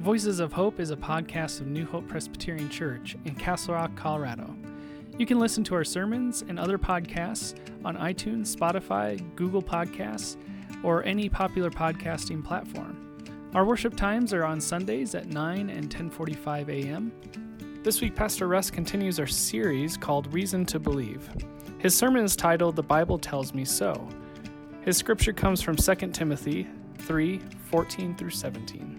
Voices of Hope is a podcast of New Hope Presbyterian Church in Castle Rock, Colorado. You can listen to our sermons and other podcasts on iTunes, Spotify, Google Podcasts, or any popular podcasting platform. Our worship times are on Sundays at 9 and 10:45 a.m. This week, Pastor Russ continues our series called Reason to Believe. His sermon is titled, The Bible Tells Me So. His scripture comes from 2 Timothy 3:14 through 17.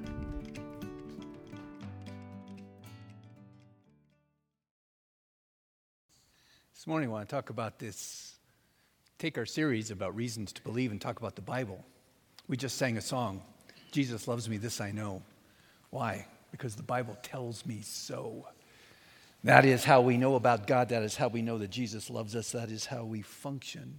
This morning I want to talk about take our series about reasons to believe and talk about the Bible. We just sang a song, Jesus Loves Me, This I Know. Why? Because the Bible tells me so. That is how we know about God. That is how we know that Jesus loves us. That is how we function.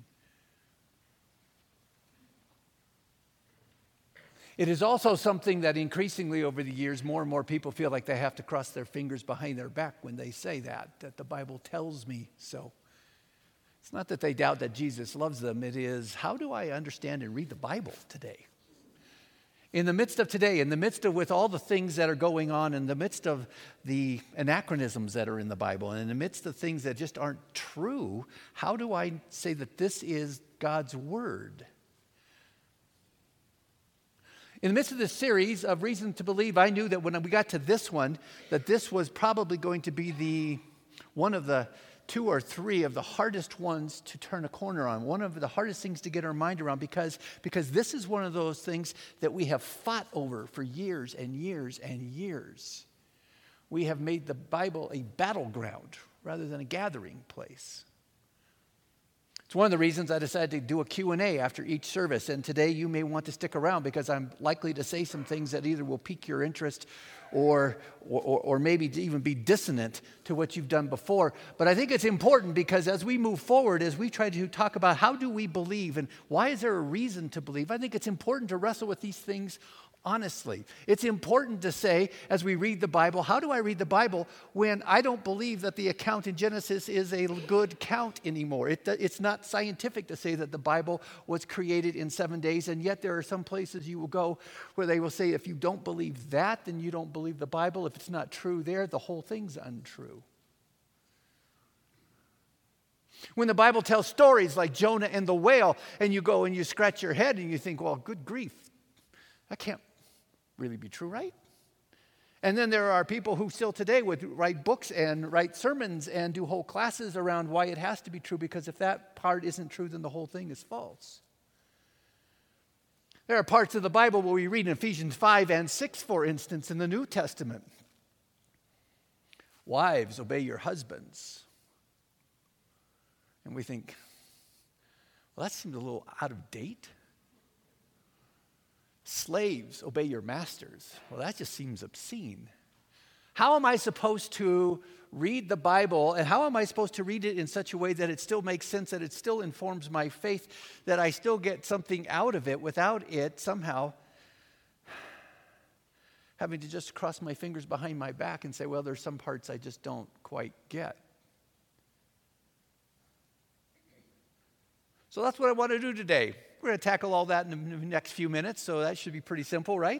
It is also something that increasingly over the years, more and more people feel like they have to cross their fingers behind their back when they say that the Bible tells me so. It's not that they doubt that Jesus loves them. It is, how do I understand and read the Bible today? In the midst of today, in the midst of with all the things that are going on, in the midst of the anachronisms that are in the Bible, and in the midst of things that just aren't true, how do I say that this is God's Word? In the midst of this series of Reason to Believe, I knew that when we got to this one, that this was probably going to be one of the 2 or 3 of the hardest ones to turn a corner on, one of the hardest things to get our mind around, because this is one of those things that we have fought over for years and years and years. We have made the Bible a battleground rather than a gathering place. It's one of the reasons I decided to do a Q&A after each service, and today you may want to stick around because I'm likely to say some things that either will pique your interest or maybe even be dissonant to what you've done before. But I think it's important because as we move forward, as we try to talk about how do we believe and why is there a reason to believe, I think it's important to wrestle with these things honestly. It's important to say, as we read the Bible, how do I read the Bible when I don't believe that the account in Genesis is a good count anymore? It's not scientific to say that the Bible was created in 7 days, and yet there are some places you will go where they will say, if you don't believe that, then you don't believe the Bible. If it's not true there, the whole thing's untrue. When the Bible tells stories like Jonah and the whale, and you go and you scratch your head and you think, well, good grief, that can't really be true, right? And then there are people who still today would write books and write sermons and do whole classes around why it has to be true, because if that part isn't true, then the whole thing is false. There are parts of the Bible where we read in Ephesians 5 and 6, for instance, in the New Testament. Wives, obey your husbands. And we think, well, that seems a little out of date. Slaves, obey your masters. Well, that just seems obscene. How am I supposed to read the Bible, and how am I supposed to read it in such a way that it still makes sense, that it still informs my faith, that I still get something out of it without it somehow having to just cross my fingers behind my back and say, well, there's some parts I just don't quite get. So that's what I want to do today. We're going to tackle all that in the next few minutes, so that should be pretty simple, right?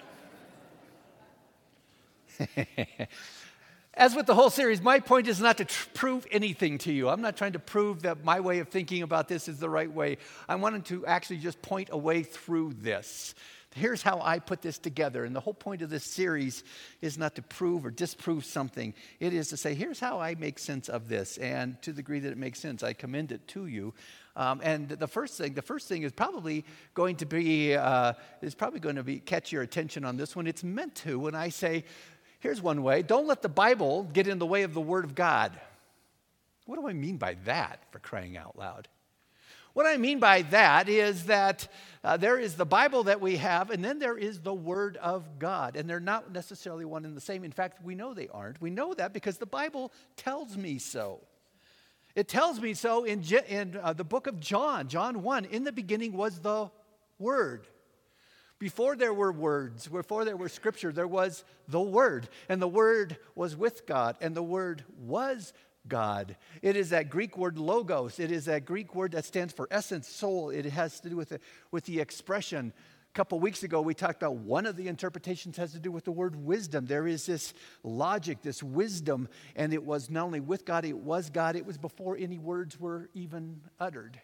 As with the whole series, my point is not to prove anything to you. I'm not trying to prove that my way of thinking about this is the right way. I wanted to actually just point a way through this. Here's how I put this together. And the whole point of this series is not to prove or disprove something. It is to say, here's how I make sense of this. And to the degree that it makes sense, I commend it to you. And the first thing is probably going to be, catch your attention on this one. It's meant to when I say, here's one way. Don't let the Bible get in the way of the Word of God. What do I mean by that, for crying out loud? What I mean by that is that there is the Bible that we have, and then there is the Word of God. And they're not necessarily one and the same. In fact, we know they aren't. We know that because the Bible tells me so. It tells me so in the book of John, John 1. In the beginning was the Word. Before there were words, before there were scripture, there was the Word. And the Word was with God, and the Word was God. It is that Greek word logos. It is that Greek word that stands for essence, soul. It has to do with the expression couple weeks ago, we talked about one of the interpretations has to do with the word wisdom. There is this logic, this wisdom, and it was not only with God, it was God. It was before any words were even uttered.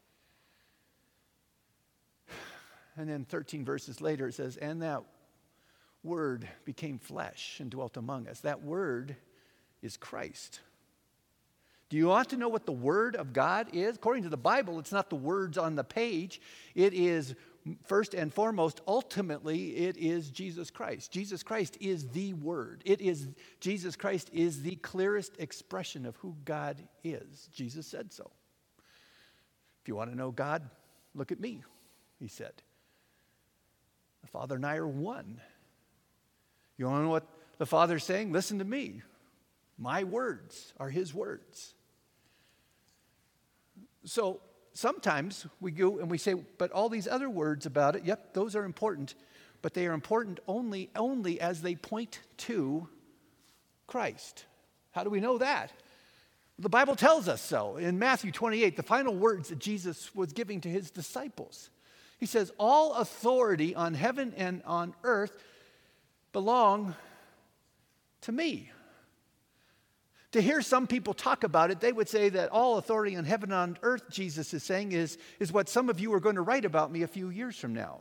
And then 13 verses later, it says, and that word became flesh and dwelt among us. That word is Christ. Do you want to know what the Word of God is? According to the Bible, it's not the words on the page. It is, first and foremost, ultimately, it is Jesus Christ. Jesus Christ is the Word. Jesus Christ is the clearest expression of who God is. Jesus said so. If you want to know God, look at me, he said. The Father and I are one. You want to know what the Father's saying? Listen to me. My words are his words. So sometimes we go and we say, but all these other words about it, yep, those are important, but they are important only as they point to Christ. How do we know that? The Bible tells us so. In Matthew 28, the final words that Jesus was giving to his disciples, he says, all authority on heaven and on earth belong to me. To hear some people talk about it, they would say that all authority in heaven and on earth, Jesus is saying, is what some of you are going to write about me a few years from now.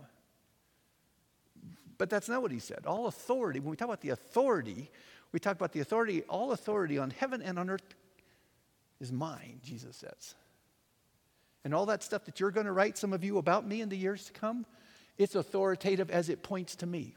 But that's not what he said. All authority, when we talk about the authority, we talk about the authority, all authority on heaven and on earth is mine, Jesus says. And all that stuff that you're going to write, some of you, about me in the years to come, it's authoritative as it points to me.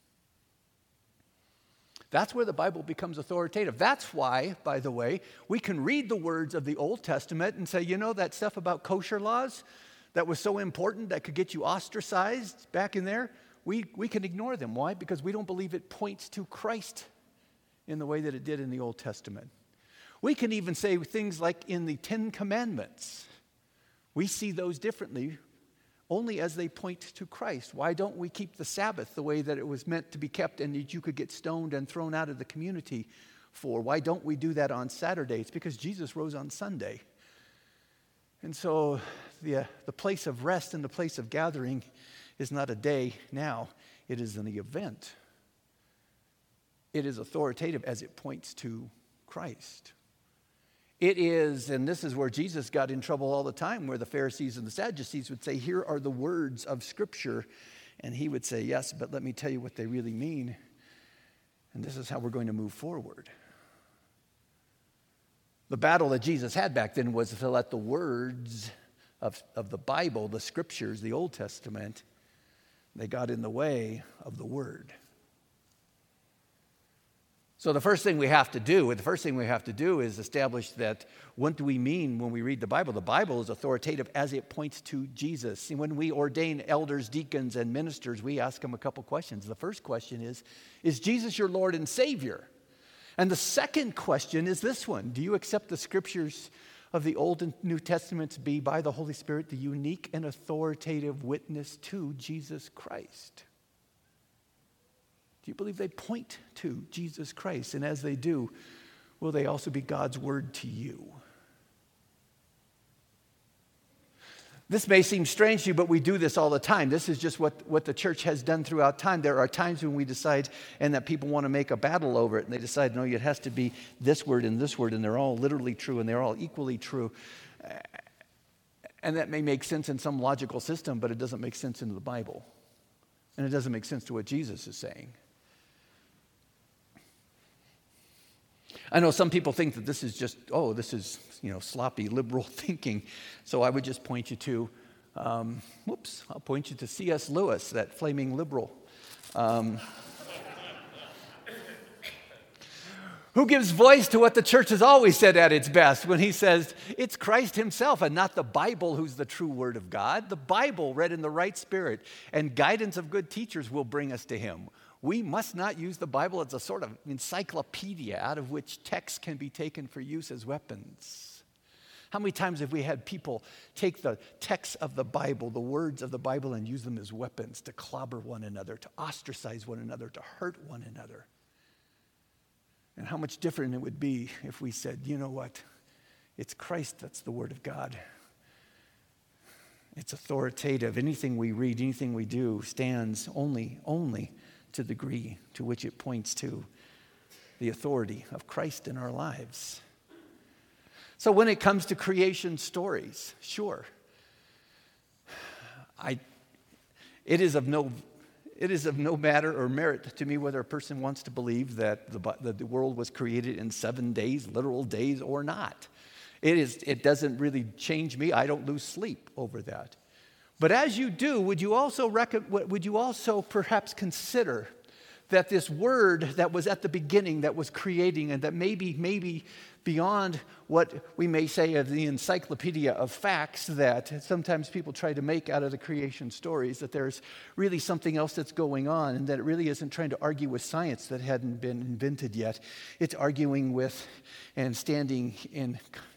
That's where the Bible becomes authoritative. That's why, by the way, we can read the words of the Old Testament and say, you know, that stuff about kosher laws that was so important that could get you ostracized back in there, we can ignore them. Why? Because we don't believe it points to Christ in the way that it did in the Old Testament. We can even say things like in the Ten Commandments, we see those differently only as they point to Christ. Why don't we keep the Sabbath the way that it was meant to be kept and that you could get stoned and thrown out of the community for? Why don't we do that on Saturday? It's because Jesus rose on Sunday. And so the place of rest and the place of gathering is not a day now. It is an event. It is authoritative as it points to Christ. It is, and this is where Jesus got in trouble all the time, where the Pharisees and the Sadducees would say, here are the words of Scripture. And he would say, yes, but let me tell you what they really mean. And this is how we're going to move forward. The battle that Jesus had back then was to let the words of the Bible, the Scriptures, the Old Testament, they got in the way of the Word. So the first thing we have to do is establish that what do we mean when we read the Bible? The Bible is authoritative as it points to Jesus. And when we ordain elders, deacons, and ministers, we ask them a couple questions. The first question is Jesus your Lord and Savior? And the second question is this one: do you accept the Scriptures of the Old and New Testaments to be, by the Holy Spirit, the unique and authoritative witness to Jesus Christ? Do you believe they point to Jesus Christ? And as they do, will they also be God's word to you? This may seem strange to you, but we do this all the time. This is just what the church has done throughout time. There are times when we decide, and that people want to make a battle over it, and they decide, no, it has to be this word, and they're all literally true, and they're all equally true. And that may make sense in some logical system, but it doesn't make sense in the Bible. And it doesn't make sense to what Jesus is saying. I know some people think that this is just, sloppy liberal thinking. So I would just point you to, I'll point you to C.S. Lewis, that flaming liberal. Who gives voice to what the church has always said at its best when he says, it's Christ himself and not the Bible who's the true word of God. The Bible, read in the right spirit and guidance of good teachers, will bring us to him. We must not use the Bible as a sort of encyclopedia out of which texts can be taken for use as weapons. How many times have we had people take the texts of the Bible, the words of the Bible, and use them as weapons to clobber one another, to ostracize one another, to hurt one another? And how much different it would be if we said, you know what? It's Christ that's the Word of God. It's authoritative. Anything we read, anything we do stands only to the degree to which it points to the authority of Christ in our lives. So when it comes to creation stories, sure, it is of no matter or merit to me whether a person wants to believe that the world was created in 7 days, literal days, or not. It doesn't really change me. I don't lose sleep over that. But as you do, would you also perhaps consider that this word that was at the beginning, that was creating, and that maybe beyond what we may say of the encyclopedia of facts that sometimes people try to make out of the creation stories, that there's really something else that's going on, and that it really isn't trying to argue with science that hadn't been invented yet. It's arguing with and standing in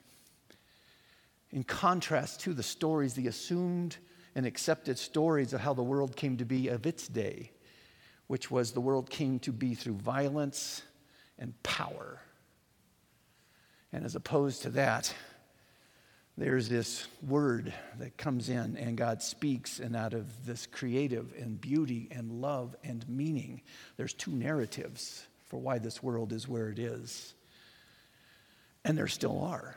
contrast to the stories, the assumed and accepted stories of how the world came to be of its day, which was the world came to be through violence and power. And as opposed to that, there's this word that comes in and God speaks, and out of this creative and beauty and love and meaning, there's two narratives for why this world is where it is. And there still are.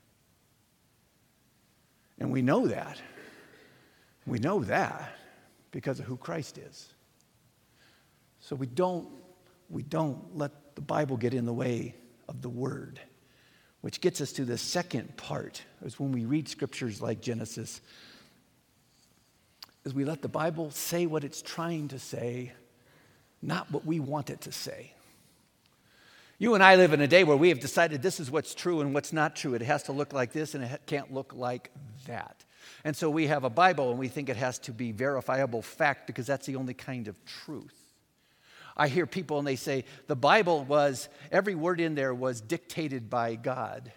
And we know that. We know that because of who Christ is. So we don't let the Bible get in the way of the Word, which gets us to the second part, is when we read scriptures like Genesis, is we let the Bible say what it's trying to say, not what we want it to say. You and I live in a day where we have decided this is what's true and what's not true. It has to look like this and it can't look like that. And so we have a Bible and we think it has to be verifiable fact because that's the only kind of truth. I hear people and they say, the Bible was, every word in there was dictated by God.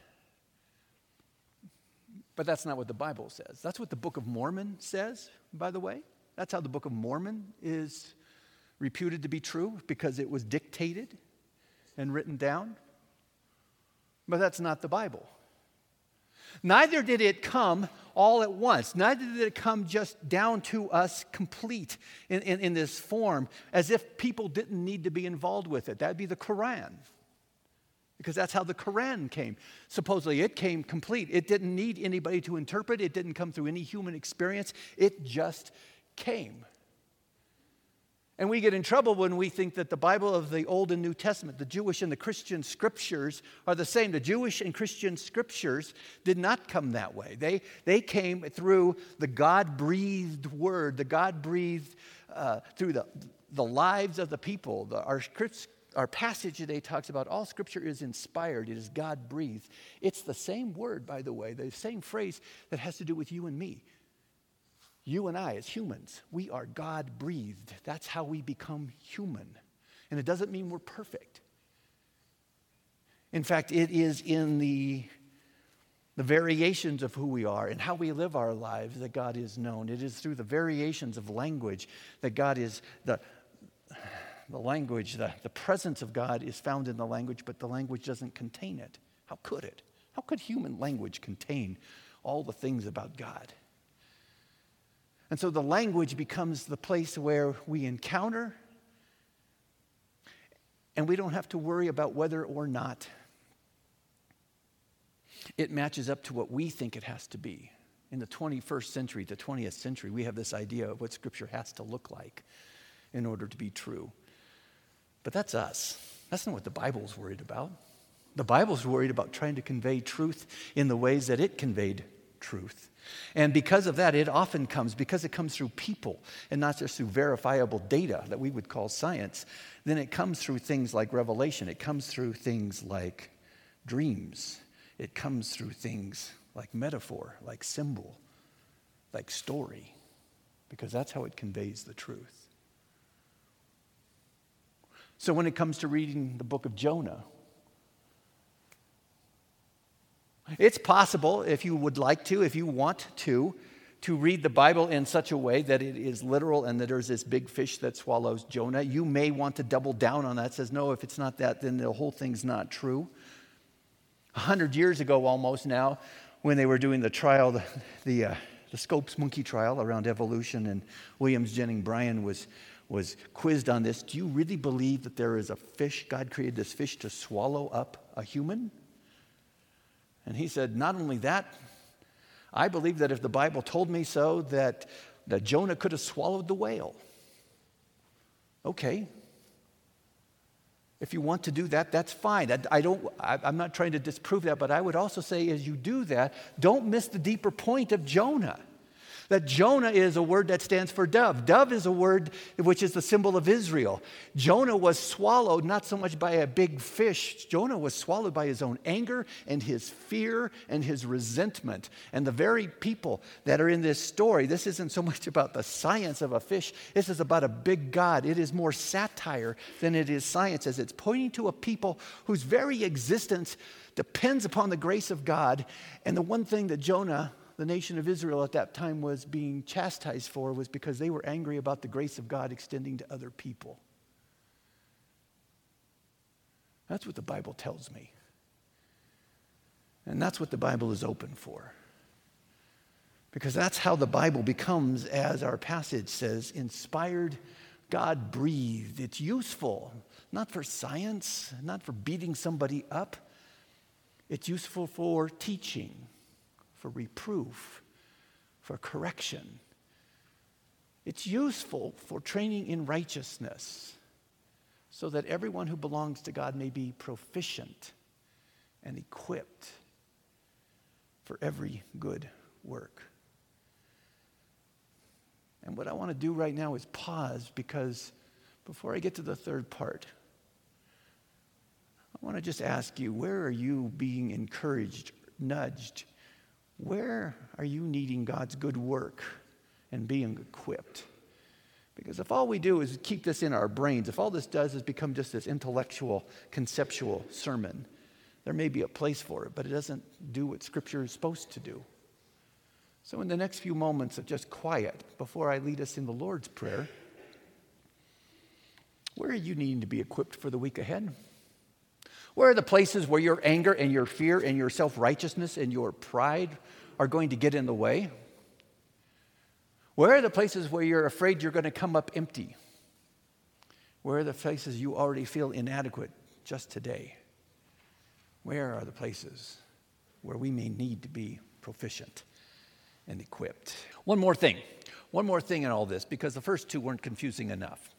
But that's not what the Bible says. That's what the Book of Mormon says, by the way. That's how the Book of Mormon is reputed to be true, because it was dictated and written down. But that's not the Bible. Neither did it come all at once. Neither did it come just down to us complete in this form, as if people didn't need to be involved with it. That'd be the Quran, because that's how the Quran came. Supposedly it came complete. It didn't need anybody to interpret. It didn't come through any human experience. It just came. And we get in trouble when we think that the Bible of the Old and New Testament, the Jewish and the Christian scriptures, are the same. The Jewish and Christian scriptures did not come that way. They came through the God-breathed word, the God-breathed through the lives of the people. Our passage today talks about all scripture is inspired. It is God-breathed. It's the same word, by the way, the same phrase that has to do with you and me. You and I, as humans, we are God-breathed. That's how we become human. And it doesn't mean we're perfect. In fact, it is in the variations of who we are and how we live our lives that God is known. It is through the variations of language that God is the language, the presence of God is found in the language, but the language doesn't contain it. How could it? How could human language contain all the things about God? And so the language becomes the place where we encounter, and we don't have to worry about whether or not it matches up to what we think it has to be. In the 21st century, the 20th century, we have this idea of what Scripture has to look like in order to be true. But that's us. That's not what the Bible's worried about. The Bible's worried about trying to convey truth in the ways that it conveyed truth. And because of that, it often comes, because it comes through people and not just through verifiable data that we would call science, then it comes through things like revelation. It comes through things like dreams. It comes through things like metaphor, like symbol, like story, because that's how it conveys the truth. So when it comes to reading the book of Jonah, it's possible, if you would like to, if you want to read the Bible in such a way that it is literal and that there's this big fish that swallows Jonah. You may want to double down on that. Says, no, if it's not that, then the whole thing's not true. 100 years ago almost now, when they were doing the trial, the the Scopes monkey trial around evolution, and Williams Jennings Bryan was quizzed on this. Do you really believe that there is a fish, God created this fish to swallow up a human? And he said, not only that, I believe that if the Bible told me so, that Jonah could have swallowed the whale. Okay. If you want to do that, that's fine. I'm not trying to disprove that, but I would also say as you do that, don't miss the deeper point of Jonah. That Jonah is a word that stands for dove. Dove is a word which is the symbol of Israel. Jonah was swallowed not so much by a big fish. Jonah was swallowed by his own anger and his fear and his resentment. And the very people that are in this story, this isn't so much about the science of a fish. This is about a big God. It is more satire than it is science, as it's pointing to a people whose very existence depends upon the grace of God. And the one thing that Jonah, the nation of Israel at that time, was being chastised for was because they were angry about the grace of God extending to other people. That's what the Bible tells me. And that's what the Bible is open for. Because that's how the Bible becomes, as our passage says, inspired, God-breathed. It's useful, not for science, not for beating somebody up. It's useful for teaching, for reproof, for correction. It's useful for training in righteousness, so that everyone who belongs to God may be proficient and equipped for every good work. And what I want to do right now is pause, because before I get to the third part, I want to just ask you, where are you being encouraged, nudged? Where are you needing God's good work and being equipped? Because if all we do is keep this in our brains, if all this does is become just this intellectual, conceptual sermon, there may be a place for it, but it doesn't do what Scripture is supposed to do. So in the next few moments of just quiet, before I lead us in the Lord's Prayer, where are you needing to be equipped for the week ahead? Where are the places where your anger and your fear and your self-righteousness and your pride are going to get in the way? Where are the places where you're afraid you're going to come up empty? Where are the places you already feel inadequate just today? Where are the places where we may need to be proficient and equipped? One more thing in all this, because the first two weren't confusing enough.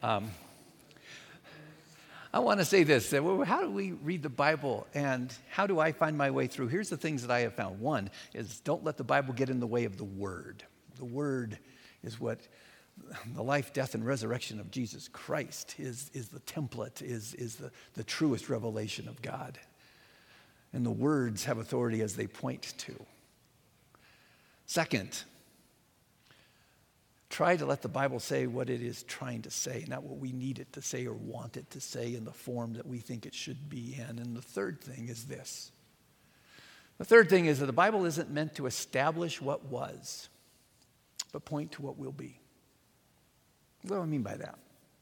I want to say this, how do we read the Bible and how do I find my way through? Here's the things that I have found. One is, don't let the Bible get in the way of the Word. The Word is what the life, death, and resurrection of Jesus Christ is the template, is the truest revelation of God. And the words have authority as they point to. Second, try to let the Bible say what it is trying to say, not what we need it to say or want it to say in the form that we think it should be in. And the third thing is this. The third thing is that the Bible isn't meant to establish what was, but point to what will be. What do I mean by that?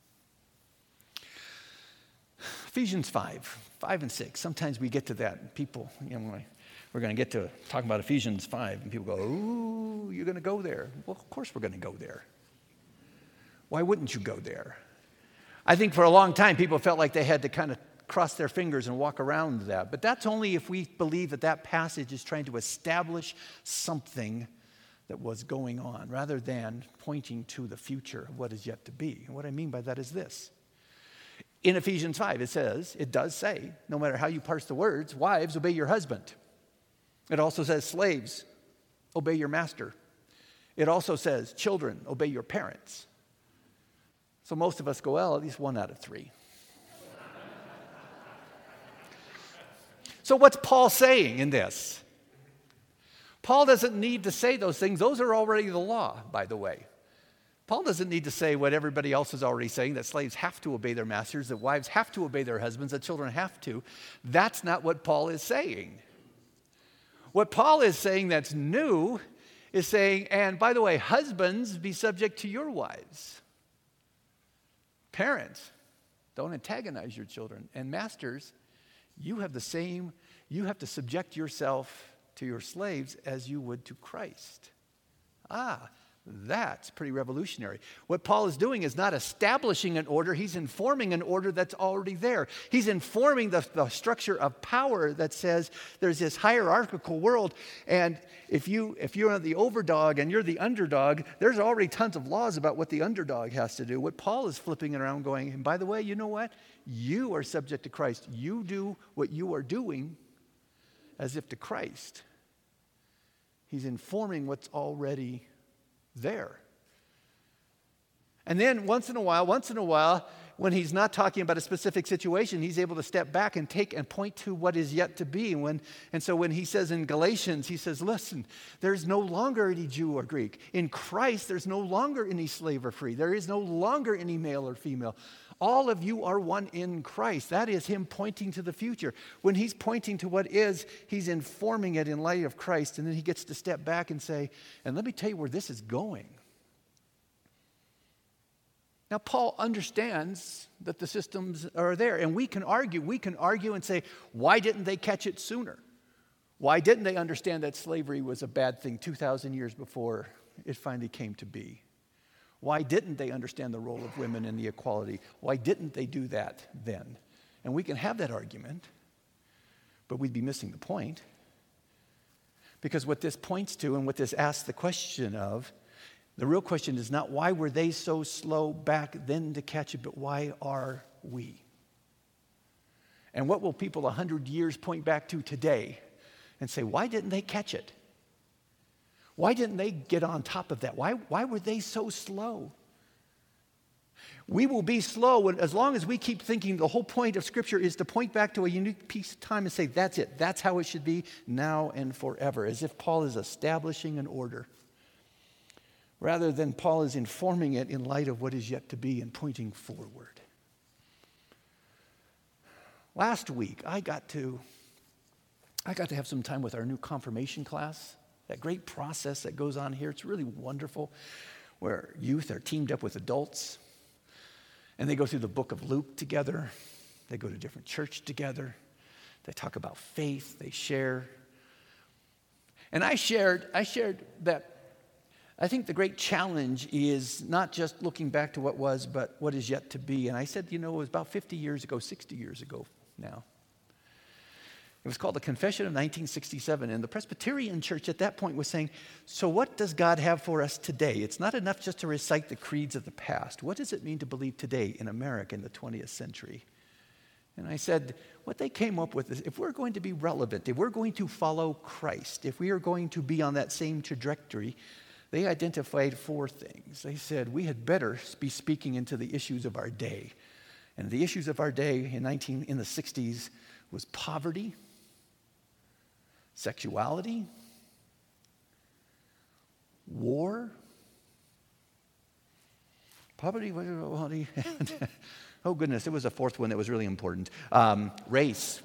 Ephesians 5 and 6. Sometimes we get to that, and people, we're going to get to talking about Ephesians 5, and people go, ooh, you're going to go there. Well, of course we're going to go there. Why wouldn't you go there? I think for a long time people felt like they had to kind of cross their fingers and walk around that. But that's only if we believe that that passage is trying to establish something that was going on, rather than pointing to the future of what is yet to be. And what I mean by that is this. In Ephesians 5, it does say, no matter how you parse the words, wives, obey your husband. It also says, slaves, obey your master. It also says, children, obey your parents. So most of us go, well, at least 1 out of 3. So what's Paul saying in this? Paul doesn't need to say those things. Those are already the law, by the way. Paul doesn't need to say what everybody else is already saying, that slaves have to obey their masters, that wives have to obey their husbands, that children have to. That's not what Paul is saying. What Paul is saying that's new is saying, and by the way, husbands, be subject to your wives. Parents, don't antagonize your children. And masters, you have to subject yourself to your slaves as you would to Christ. That's pretty revolutionary. What Paul is doing is not establishing an order, he's informing an order that's already there. He's informing the structure of power that says there's this hierarchical world, and if you're the overdog and you're the underdog, there's already tons of laws about what the underdog has to do. What Paul is flipping it around going, and by the way, you know what? You are subject to Christ. You do what you are doing as if to Christ. He's informing what's already there. And then once in a while, when he's not talking about a specific situation, he's able to step back and take and point to what is yet to be. And so when he says in Galatians, he says, listen, there's no longer any Jew or Greek. In Christ, there's no longer any slave or free. There is no longer any male or female. All of you are one in Christ. That is him pointing to the future. When he's pointing to what is, he's informing it in light of Christ. And then he gets to step back and say, and let me tell you where this is going. Now, Paul understands that the systems are there. And we can argue and say, why didn't they catch it sooner? Why didn't they understand that slavery was a bad thing 2,000 years before it finally came to be? Why didn't they understand the role of women and the equality? Why didn't they do that then? And we can have that argument, but we'd be missing the point. Because what this points to and what this asks the question of, the real question is not why were they so slow back then to catch it, but why are we? And what will people 100 years point back to today and say, why didn't they catch it? Why didn't they get on top of that? Why were they so slow? We will be slow as long as we keep thinking the whole point of Scripture is to point back to a unique piece of time and say, that's it. That's how it should be now and forever, as if Paul is establishing an order, rather than Paul is informing it in light of what is yet to be and pointing forward. Last week, I got to have some time with our new confirmation class. That great process that goes on here, it's really wonderful, where youth are teamed up with adults, and they go through the book of Luke together. They go to different church together. They talk about faith. They share. And I shared that I think the great challenge is not just looking back to what was, but what is yet to be. And I said, it was about 50 years ago, 60 years ago now. It was called the Confession of 1967, and the Presbyterian Church at that point was saying, so what does God have for us today? It's not enough just to recite the creeds of the past. What does it mean to believe today in America in the 20th century? And I said, what they came up with is if we're going to be relevant, if we're going to follow Christ, if we are going to be on that same trajectory, they identified 4 things. They said we had better be speaking into the issues of our day. And the issues of our day in the 60s was poverty, sexuality, war, poverty, oh goodness, it was a 4th one that was really important. Race.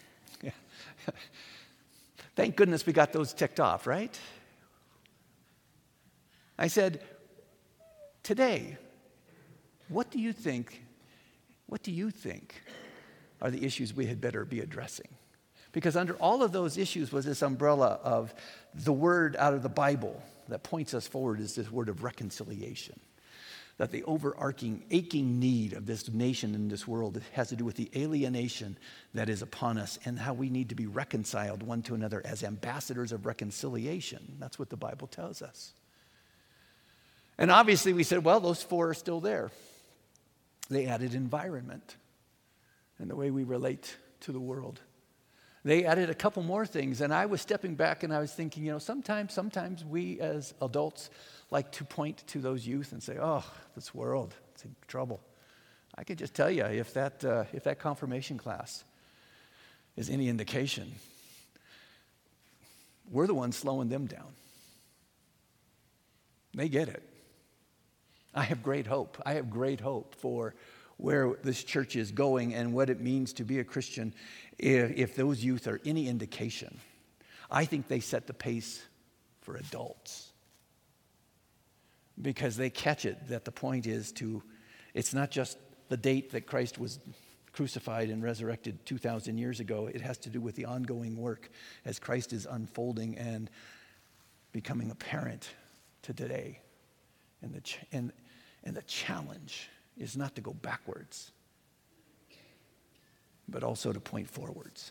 Thank goodness we got those ticked off, right? I said, today, what do you think are the issues we had better be addressing? Because under all of those issues was this umbrella of the word out of the Bible that points us forward is this word of reconciliation. That the overarching, aching need of this nation and this world has to do with the alienation that is upon us and how we need to be reconciled one to another as ambassadors of reconciliation. That's what the Bible tells us. And obviously we said, well, those 4 are still there. They added environment and the way we relate to the world. They added a couple more things, and I was stepping back and I was thinking, sometimes we as adults like to point to those youth and say, oh, this world, it's in trouble. I can just tell you, if that confirmation class is any indication, we're the ones slowing them down. They get it. I have great hope. I have great hope for where this church is going and what it means to be a Christian if those youth are any indication. I think they set the pace for adults because they catch it that the point is it's not just the date that Christ was crucified and resurrected 2,000 years ago. It has to do with the ongoing work as Christ is unfolding and becoming apparent to today. And the challenge is not to go backwards, but also to point forwards.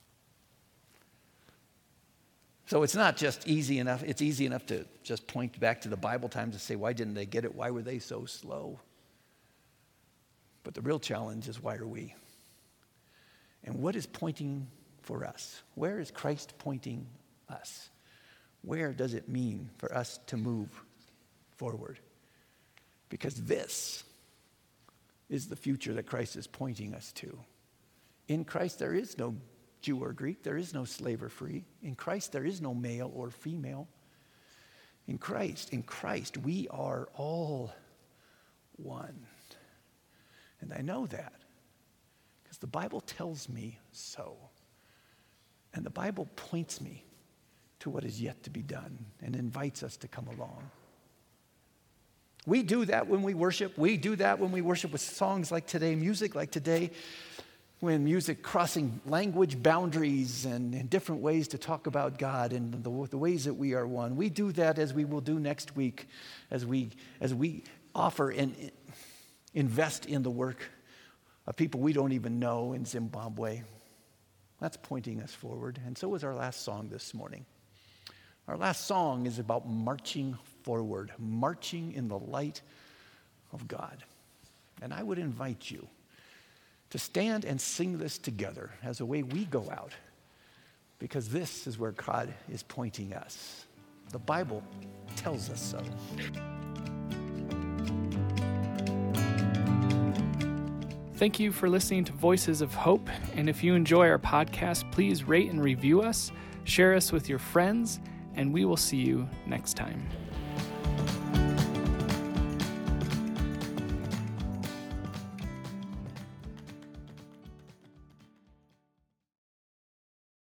So it's not just easy enough. It's easy enough to just point back to the Bible times and say, why didn't they get it? Why were they so slow? But the real challenge is, why are we? And what is pointing for us? Where is Christ pointing us? Where does it mean for us to move forward? Because this is the future that Christ is pointing us to. In Christ, there is no Jew or Greek. There is no slave or free. In Christ, there is no male or female. In Christ, we are all one. And I know that because the Bible tells me so. And the Bible points me to what is yet to be done and invites us to come along. We do that when we worship. We do that when we worship with songs like today, music like today, when music crossing language boundaries and in different ways to talk about God and the ways that we are one. We do that, as we will do next week, as we offer and invest in the work of people we don't even know in Zimbabwe. That's pointing us forward. And so is our last song this morning. Our last song is about marching forward, marching in the light of God. And I would invite you to stand and sing this together as a way we go out, because this is where God is pointing us. The Bible tells us so. Thank you for listening to Voices of Hope. And if you enjoy our podcast, please rate and review us, share us with your friends, and we will see you next time.